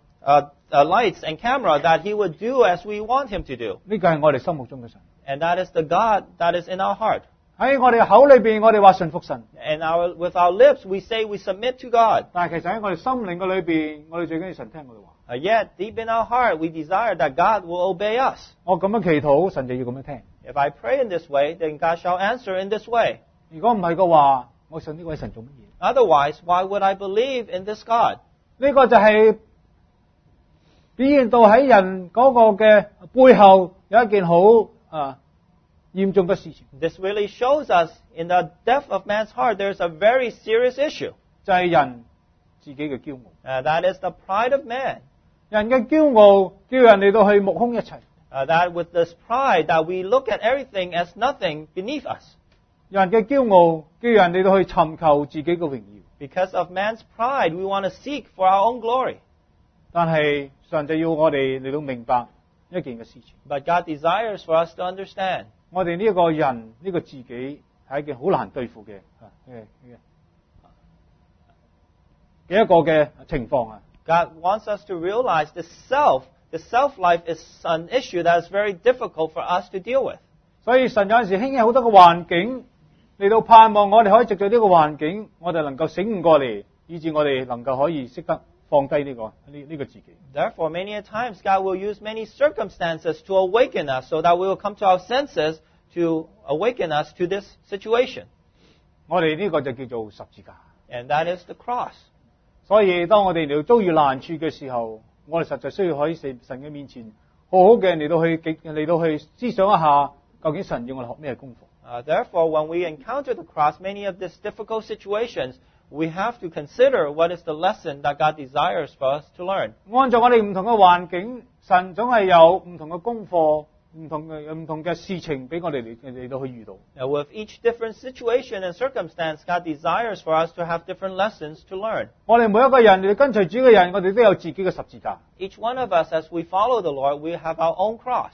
lights and camera, that He would do as we want Him to do. 呢個係我哋心目中嘅神。 And that is the God that is in our heart. 喺我哋口裏邊，我哋話順服神， And with our lips, we say we submit to God. 但係其實喺我哋心靈嘅裏邊，我哋最緊要神聽我哋話。 Yet, deep in our heart, we desire that God will obey us. 我咁樣祈禱，神就要咁樣聽。 If I pray in this way, then God shall answer in this way. 如果唔係嘅話，我信呢位神做乜嘢？ Otherwise, why would I believe in this God? 呢個就係表現到喺人嗰個嘅背後有一件好嚴重嘅事情， This really shows us in the depth of man's heart, there's a very serious issue. 就係人自己嘅驕傲。 That is the pride of man. 人嘅驕傲叫人嚟到去目空一切， That with this pride, that we look at everything as nothing beneath us. 人嘅驕傲叫人嚟到去尋求自己嘅榮耀。 Because of man's pride, we want to seek for our own glory. 但係神就要我哋嚟到明白一件嘅事情， But God desires for us to understand 我哋呢一個人呢個自己係一件好難對付嘅一個嘅情況啊。 God wants us to realize the self life is an issue that is very difficult for us to deal with. 所以神有陣時興起好多嘅環境嚟到盼望我哋可以藉住呢個環境，我哋能夠醒悟過嚟，以致我哋能夠可以識得放低呢個自己。 Therefore, many a times God will use many circumstances to awaken us so that we will come to our senses to awaken us to this situation. 我哋呢個就叫做十字架。 And that is the cross. 所以當我哋嚟到遭遇難處嘅時候，我哋實在需要喺神嘅面前好好嘅嚟到去思想一下，究竟神要我哋學咩功課。 Therefore, when we encounter the cross, many of these difficult situations, we have to consider what is the lesson that God desires for us to learn. 按照我哋唔同嘅環境，神總係有唔同嘅功課、唔同嘅事情俾我哋嚟到去遇到。 Now, with each different situation and circumstance, God desires for us to have different lessons to learn. 我哋每一個人嚟跟隨主嘅人，我哋都有自己嘅十字架。 Each one of us, as we follow the Lord, we have our own cross.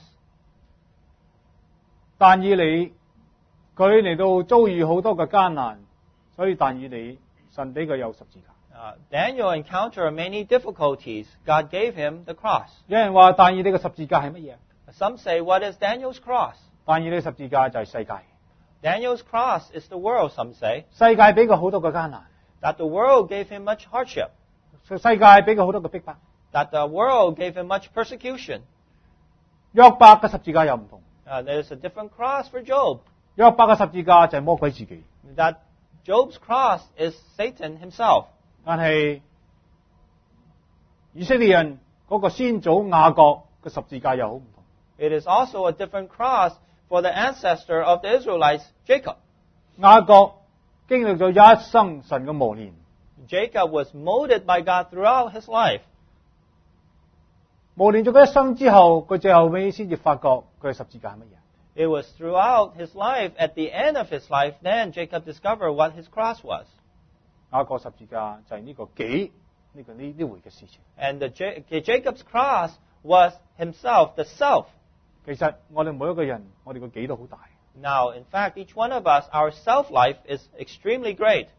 但以理佢嚟到遭遇好多嘅艱難，所以但以理神俾佢有十字架。 Daniel encountered many difficulties. God gave him the cross. 有人話但以理嘅十字架係乜嘢？ Some say, what is Daniel's cross? 但以理十字架就係世界。 Daniel's cross is the world, some say. 世界俾佢好多嘅艱難， That the world gave him much hardship. 世界俾佢好多嘅逼迫。 That the world gave him much persecution. 約伯嘅十字架又唔同， There's a different cross for Job. 約伯嘅十字架就係魔鬼自己。 That Job's cross is Satan himself. 但係以色列人嗰個先祖雅各嘅十字架又好唔同。 It is also a different cross for the ancestor of the Israelites, Jacob. 雅各經歷咗一生神嘅磨練， Jacob was molded by God throughout his life. 磨練咗佢一生之後，佢最後尾先至發覺佢嘅十字架係乜嘢。 It was throughout his life, at the end of his life, then Jacob discovered what his cross was. 雅各十字架就係呢個己呢回嘅事情。 And Jacob's cross was himself, the self. 其實我哋每一個人，我哋個己都好大。 Now, in fact, each one of us, our self-life is extremely great.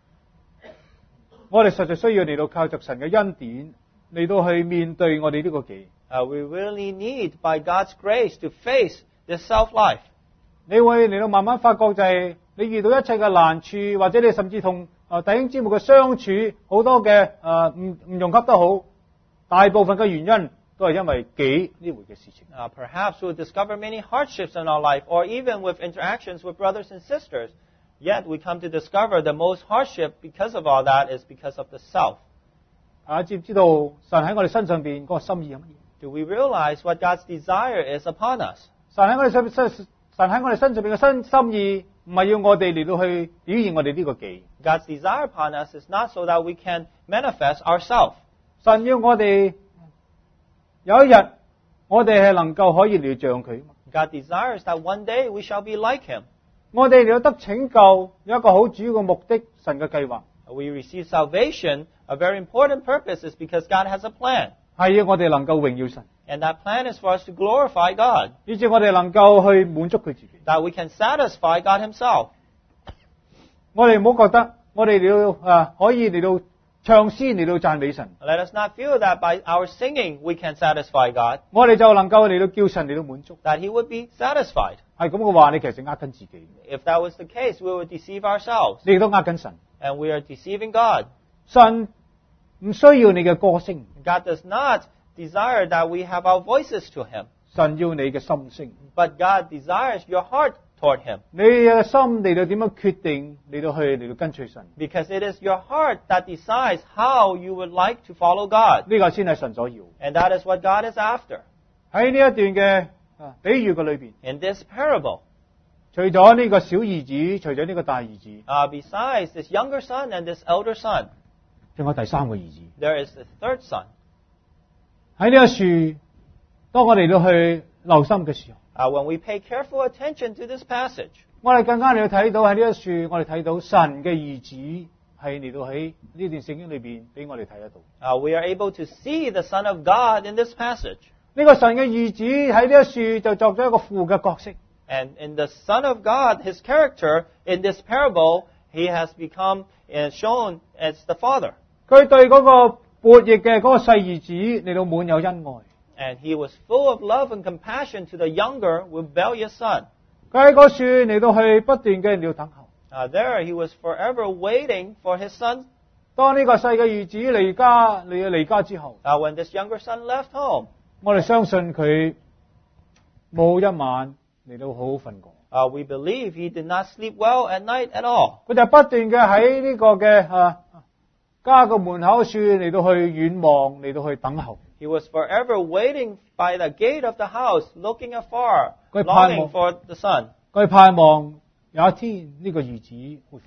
我哋實在需要嚟到靠着神嘅恩典嚟到去面對我哋呢個己。 We really need, by God's grace, to face this self-life. 你會嚟到慢慢發覺就係你遇到一切嘅難處，或者你甚至同弟兄姊妹嘅相處好多嘅唔融洽都好，大部分嘅原因都係因為己呢回嘅事情。 Perhaps we'll discover many hardships in our life, or even with interactions with brothers and sisters. Yet we come to discover the most hardship because of all that is because of the self. 知唔知道神喺我哋身上邊嗰個心意係乜嘢？ Do we realize what God's desire is upon us? 神喺我哋身上邊嘅心意，唔係要我哋嚟到去表現我哋呢個己。 God's desire upon us is not so that we can manifest ourselves. 神要我哋有一日，我哋係能夠可以嚟像佢。 God desires that one day we shall be like Him. 我哋嚟到得拯救，有一個好主要嘅目的，神嘅計劃 We receive salvation. A very important purpose is because God has a plan. 係要我哋能夠榮耀神， And that plan is for us to glorify God. 以至我哋能夠去滿足佢自己。 That we can satisfy God Himself. 我哋唔好覺得我哋嚟到可以嚟到唱詩嚟到讚美神， Let us not feel that by our singing we can satisfy God, 我哋就能夠嚟到叫神嚟到滿足。 that He would be satisfied. 係咁嘅話，你其實呃緊自己， If that was the case, we would deceive ourselves. 你亦都呃緊神。 And we are deceiving God. 神唔需要你嘅歌聲， God does not desire that we have our voices to Him. 神要你嘅心聲。 But God desires your heart toward Him. 你嘅心嚟到點樣決定嚟到跟隨神？ Because it is your heart that decides how you would like to follow God. 呢個先係神所要。 And that is what God is after. 喺呢一段嘅比喻嘅裏邊， In this parable, 除咗呢個小兒子，除咗呢個大兒子， besides this younger son and this elder son, 仲有第三個兒子。 there is the third son. 喺呢個樹，當我哋嚟到去留心嘅時候， When we pay careful attention to this passage, 我哋更加嚟到睇到喺呢個樹，我哋睇到神嘅兒子係嚟到喺呢段聖經裏邊俾我哋睇得到。 we are able to see the Son of God in this passage. 呢個神嘅兒子喺呢個樹就作咗一個父嘅角色。 And in the Son of God, His character in this parable, He has become shown as the Father. 佢對嗰個悖逆嘅嗰個細兒子嚟到滿有恩愛。 And He was full of love and compassion to the younger, rebellious son. 佢喺嗰樹嚟到去不斷嘅嚟到等候。 There He was forever waiting for His son. 當呢個細嘅兒子離家之後， When this younger son left home, 我哋相信佢冇一晚嚟到好好瞓過。 we believe he did not sleep well at night at all. 佢就不斷嘅喺呢個嘅家個門口處嚟到去遠望，嚟到去等候。 He was forever waiting by the gate of the house, looking afar, 佢盼望- longing for the son. 佢盼望有一天呢個兒子會翻嚟。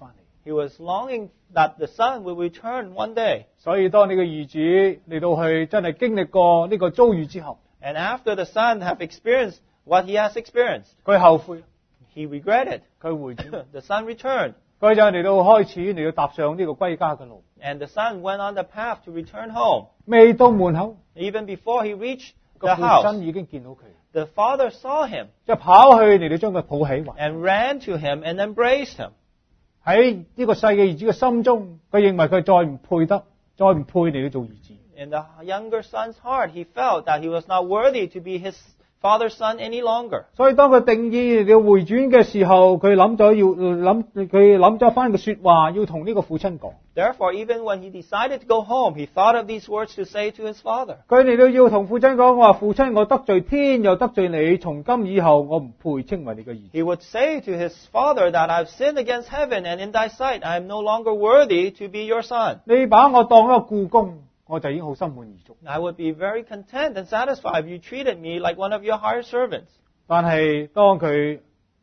He was longing that the son will return one day. 所以當你嘅兒子嚟到去真係經歷過呢個遭遇之後， And after the son have experienced what he has experienced, 佢後悔， he regretted. 佢回轉， The son returned, 佢就嚟到開始嚟到踏上呢個歸家嘅路。 and the son went on the path to return home. 未到門口， Even before he reached 個 the 父 house, 親已經見到佢， the father saw him 就跑去嚟到將佢抱起懷。 and ran to him and embraced him. 喺呢個細嘅兒子嘅心中，佢認為佢再唔配得，再唔配嚟到做兒子。 In the younger son's heart, he felt that he was not worthy to be his father's son any longer. 所以當佢定意嚟到回轉嘅時候，佢諗咗翻個說話，要同呢個父親講。 Therefore, even when he decided to go home, he thought of these words to say to his father. 佢嚟到要同父親講，我話父親，我得罪天又得罪你，從今以後我唔配稱為你嘅兒子。 He would say to his father that I've sinned against heaven, and in thy sight I am no longer worthy to be your son. 你把我當一個僱工，我就已經好心滿意足。 I would be very content and satisfied if you treated me like one of your hired servants. 但係當佢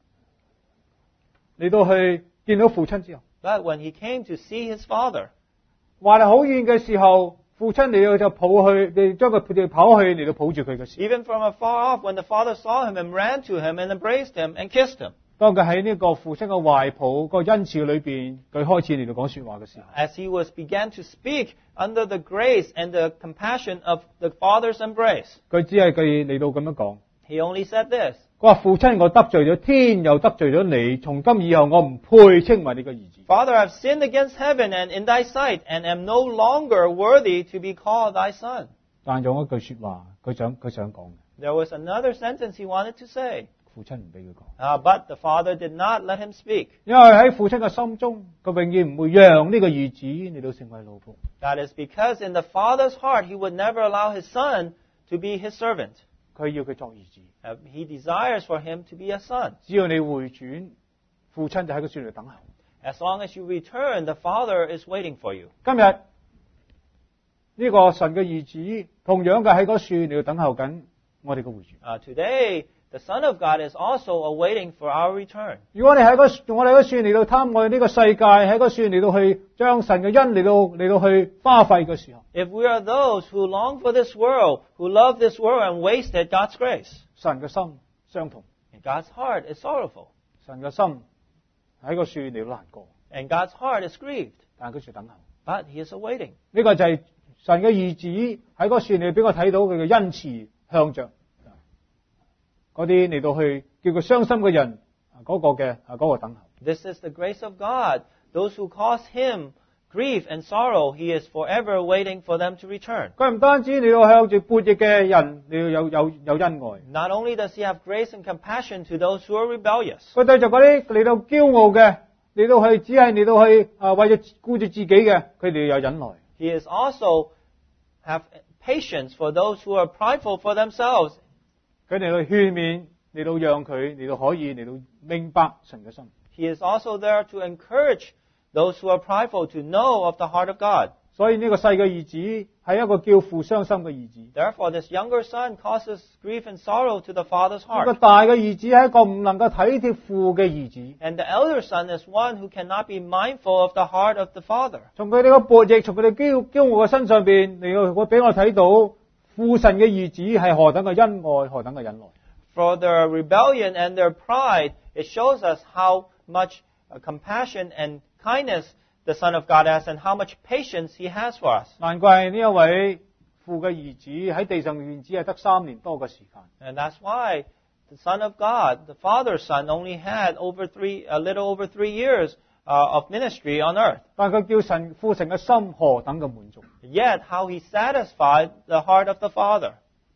嚟到去見到父親之後， But when he came to see his father, 話嚟好遠嘅時候，父親嚟到就抱去，你將佢跑去嚟到抱住佢嘅時候， even from afar off, when the father saw him and ran to him and embraced him and kissed him, 當佢喺呢個父親嘅懷抱、個恩賜裏邊，佢開始嚟到講說話嘅時候， as he began to speak under the grace and the compassion of the father's embrace, 佢只係佢嚟到咁樣講。 he only said this. 佢話父親，我得罪咗天，又得罪咗你，從今以後我唔配稱為你嘅兒子。 Father, I've sinned against heaven and in thy sight, and am no longer worthy to be called thy son. 但用一句說話，佢想講嘅， There was another sentence he wanted to say, 父親唔俾佢講， but the father did not let him speak. 因為喺父親嘅心中，佢永遠唔會讓呢個兒子嚟到成為奴僕。 That is because in the father's heart, he would never allow his son to be his servant. 佢要佢作兒子， He desires for him to be a son. 只要你回轉，父親就喺個樹度等候。 As long as you return, the father is waiting for you. 今日呢個神嘅兒子同樣嘅喺個樹嚟到等候緊我哋嘅回轉。 Today, the Son of God is also awaiting for our return. 如果我哋喺個樹嚟到貪愛呢個世界，喺個樹嚟到去將神嘅恩嚟到去花費嘅時候， If we are those who long for this world, who love this world and wasted God's grace, 神嘅心傷痛， and God's heart is sorrowful, 神嘅心喺個樹嚟到難過， and God's heart is grieved, 但係佢樹等候。 but He is awaiting. 呢個就係神嘅兒子喺個樹嚟俾我睇到佢嘅恩慈向着嗰啲嚟到去叫佢傷心嘅人嗰個等候。 This is the grace of God. Those who cause Him grief and sorrow, He is forever waiting for them to return. 佢唔單止嚟到向住悖逆嘅人你要有恩愛， Not only does He have grace and compassion to those who are rebellious, 佢對住嗰啲嚟到驕傲嘅嚟到去只係嚟到去為咗顧住自己嘅，佢哋有忍耐。 He is also have patience for those who are prideful for themselves. 佢哋去勸勉，嚟到讓佢嚟到可以嚟到明白神嘅心。 He is also there to encourage those who are prideful to know of the heart of God. 所以呢個細嘅兒子係一個叫父傷心嘅兒子， Therefore, this younger son causes grief and sorrow to the father's 呢個 heart. 大嘅兒子係一個唔能夠體貼父嘅兒子。 And the elder son is one who cannot be mindful of the heart of the father. 從佢哋嘅悖逆，從佢哋驕傲嘅身上邊嚟到，會俾我睇到父神嘅兒子係何等嘅恩愛，何等嘅忍耐。 For their rebellion and their pride, it shows us how much compassion and kindness the Son of God has and how much patience He has for us. 難怪呢一位父嘅兒子喺地上面只係得3年多嘅時間。 And that's why the Son of God, the Father's Son, only had a little over 3 years of ministry on earth. 但佢叫父神嘅心何等嘅滿足。 Yet, how He satisfied the heart of the Father.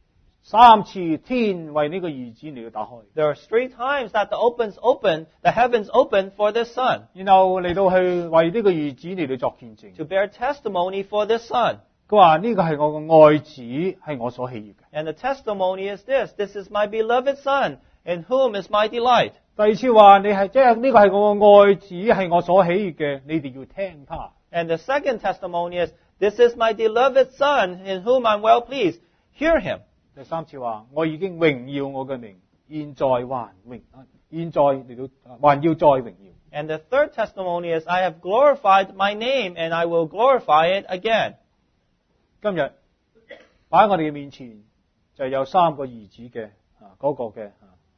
3次天為呢個兒子嚟到打開， There are 3 times that the heavens opened for this Son, 然後嚟到去為呢個兒子嚟到作見證。 to bear testimony for this Son. 佢話呢個係我嘅愛子，係我所喜悅嘅。 And the testimony is this is my beloved Son, in whom is my delight. 第二次話你係即係呢個係我嘅愛子，係我所喜悅嘅，你哋要聽他。 And the second testimony is, this is my beloved Son, in whom I'm well pleased. Hear Him. 第三次話我已經榮耀我嘅名，現在還要再榮耀。 And the third testimony is, I have glorified my name, and I will glorify it again. 今日擺喺我哋嘅面前就有三個兒子嘅嗰個嘅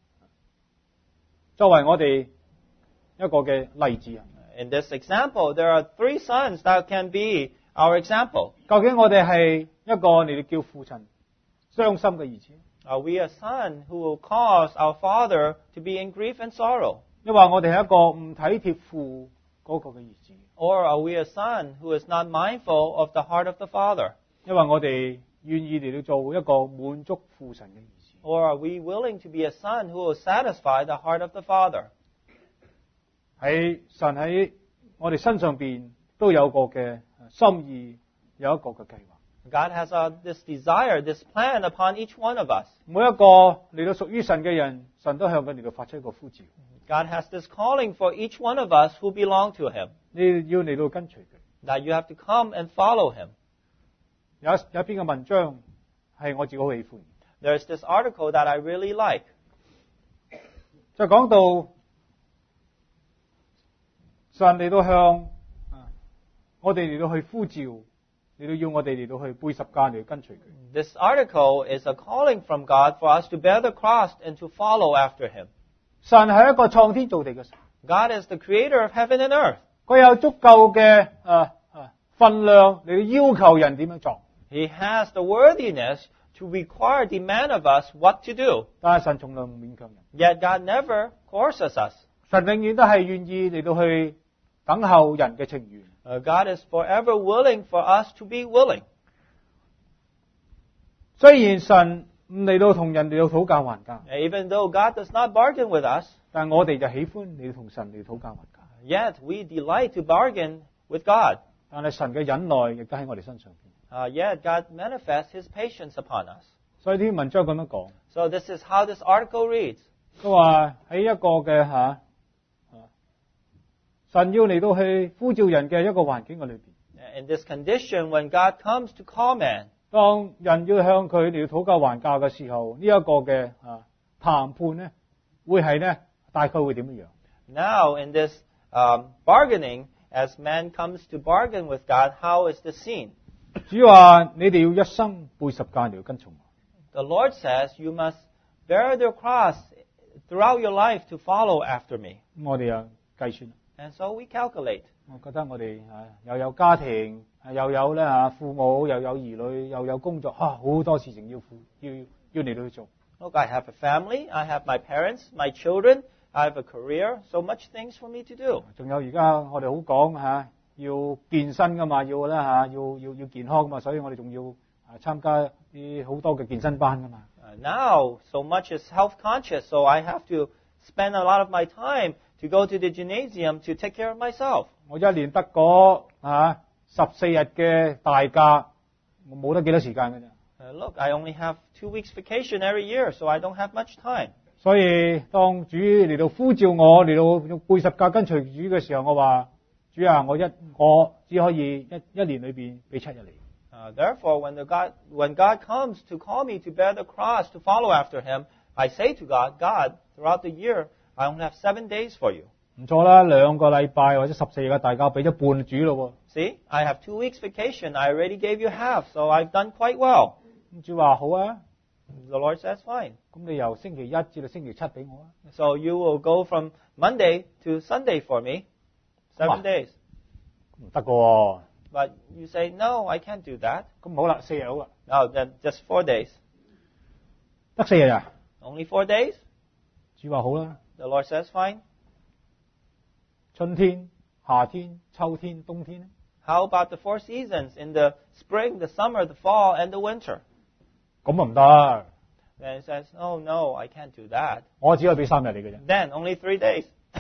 作為我哋一個嘅例子。 In this example, there are 3 sons that can be our example. 究竟我哋係一個你哋叫父親傷心嘅兒子， Are we a son who will cause our father to be in grief and sorrow? 抑或我哋係一個唔體貼父嗰個嘅兒子， Or are we a son who is not mindful of the heart of the father? 因為我哋願意嚟到做一個滿足父神嘅兒子。 Or are we willing to be a son who will satisfy the heart of the father? 喺神喺我哋身上邊都有個嘅心意，有一個嘅計劃。 God has this desire, this plan upon each one of us. 每一個嚟到屬於神嘅人，神都向佢嚟到發出一個呼召。 God has this calling for each one of us who belong to Him, 你要嚟到跟隨佢。 that you have to come and follow Him. 有一篇嘅文章係我自己好喜歡， There's this article that I really like. 就講到神嚟到向我哋嚟到去呼召，嚟到要我哋嚟到去背十架嚟到跟隨佢。 This article is a calling from God for us to bear the cross and to follow after Him. 神係一個創天造地嘅神， God is the creator of heaven and earth. 佢有足夠嘅分量嚟到要求人點樣做。 He has the worthiness to require, demand of us what to do. 但係神從來唔勉強人， Yet God never coerces us. 神永遠都係願意嚟到去等候人嘅情願。 God is forever willing for us to be willing. 雖然神唔嚟到同人嚟到討價還價， Even though God does not bargain with us, 但係我哋就喜歡嚟到同神嚟到討價還價。 yet we delight to bargain with God. 但係神嘅忍耐亦都喺我哋身上邊。 Yet God manifests His patience upon us. 所以呢篇文章咁樣講， So this is how this article reads. 佢話喺一個嘅神要嚟到去呼召人嘅一個環境嘅裏邊， In this condition, when God comes to call man, 當人要向佢嚟到討價還價嘅時候，呢一個嘅談判咧，會係咧大概會點樣？ now in this bargaining, as man comes to bargain with God, how is the scene? 主話你哋要一生背十架嚟到跟從我。 The Lord says, you must bear the cross throughout your life to follow after me. 咁我哋又計算， And so we calculate. 我覺得我哋又有家庭，又有咧父母，又有兒女，又有工作，好多事情要嚟到去做。 Look, I have a family, I have my parents, my children, I have a career, so much things for me to do. 仲有而家我哋好講要健身噶嘛，要健康噶嘛，所以我哋仲要參加啲好多嘅健身班噶嘛。 Now, so much is health conscious, so I have to spend a lot of my time to go to the gymnasium to take care of myself. 我一年得嗰14日嘅大假，我冇得幾多時間嘅啫。 Look, I only have 2 weeks vacation every year, so I don't have much time. 所以當主嚟到呼召我嚟到用背十架跟隨主嘅時候，我話主啊，我只可以一年裏邊俾7日你。 Therefore, when God comes to call me to bear the cross, to follow after Him, I say to God, God, throughout the year, I only have 7 days for you. 唔錯啦，2個禮拜或者14日嘅大假俾咗半主咯。 See, I have 2 weeks vacation. I already gave you half, so I've done quite well. 主話好啊， The Lord says, fine. 咁你由星期一至到星期七俾我啊。 So you will go from Monday to Sunday for me, 7 days. 唔得喎。 But you say, no, I can't do that. 咁好啦，4日好啦， No, then just 4 days. 得4日啊？ Only 4 days? 主話好啦， The Lord says, fine. 春天、夏天、秋天、冬天咧， How about the 4 seasons in the spring, the summer, the fall, and the winter? 咁啊唔得， Then he says, oh, no, I can't do that. 我只可以俾3日你嘅啫。 Then only 3 days.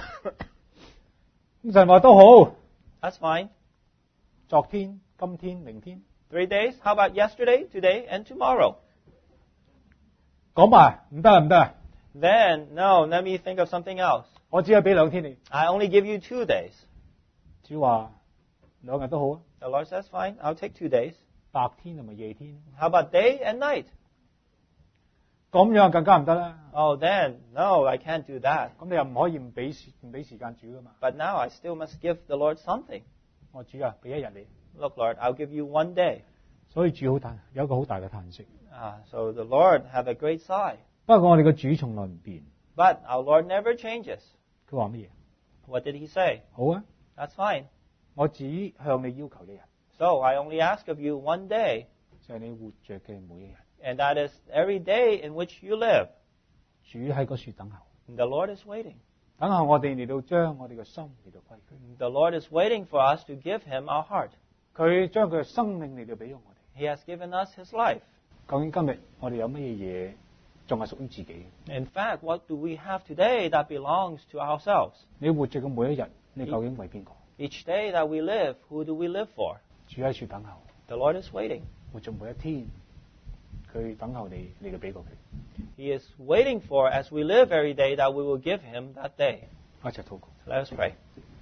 咁神話都好， That's fine. 昨天、今天、明天， 3 days? How about yesterday, today, and tomorrow? 講埋唔得啊唔得啊， Then, no, let me think of something else. 我只可以俾2天你。 I only give you 2 days. 主話2日都好啊， The Lord says, fine, I'll take 2 days. 白天同埋夜天。 How about day and night? 咁樣更加唔得啦。 Oh, then, no, I can't do that. 咁你又唔可以唔俾時間主噶嘛？ But now I still must give the Lord something. 我主啊，俾一日你。 Look, Lord, I'll give you 1 day. 所以主有一個好大嘅嘆息。 So the Lord had a great sigh. 不過我哋嘅主從來唔變。 But our Lord never changes. 佢話乜嘢？ What did he say? 好啊， That's fine. 我只向你要求一日， So I only ask of you 1 day, 就係你活着嘅每一日。 and that is every day in which you live. 主喺嗰處等候， And the Lord is waiting. 等候我哋嚟到將我哋嘅心嚟到歸佢。 The Lord is waiting for us to give him our heart. 佢將佢嘅生命嚟到俾咗我哋。 He has given us his life. 究竟今日我哋有乜嘢嘢仲係屬於自己？ In fact, what do we have today that belongs to ourselves? 你活着嘅每一日，你究竟為邊個？ Each day that we live, who do we live for? 主喺處等候， The Lord is waiting. 活着每一天，佢等候你嚟到俾過佢。 He is waiting for, as we live every day, that we will give him that day. 一齊禱告。 Let us pray.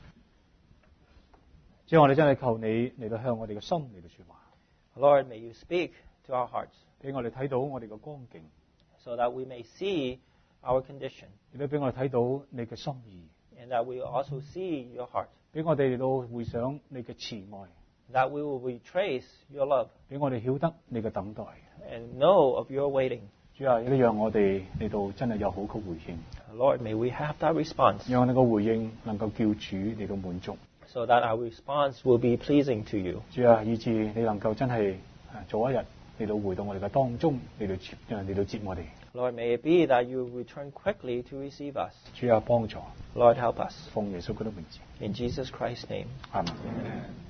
主，我哋真係求你嚟到向我哋嘅心嚟到說話， Lord, may you speak to our hearts 俾我哋睇到我哋嘅光景， so that we may see our condition 亦都俾我哋睇到你嘅心意， and that we will also see your heart, 俾我哋嚟到回想你嘅慈愛， that we will retrace your love 俾我哋曉得你嘅等待。 and know of your waiting. 主啊，亦都讓我哋嚟到真係有好嘅回應， Lord, may we have that response 讓我哋嘅回應能夠叫主嚟到滿足。 so that our response will be pleasing to you. 主啊，以致你能夠真係早一日嚟到回到我哋嘅當中，嚟到接我哋。 Lord, may it be that you return quickly to receive us. 主啊，幫助， Lord, help us. 奉耶穌基督名字， In Jesus Christ's name. 阿門。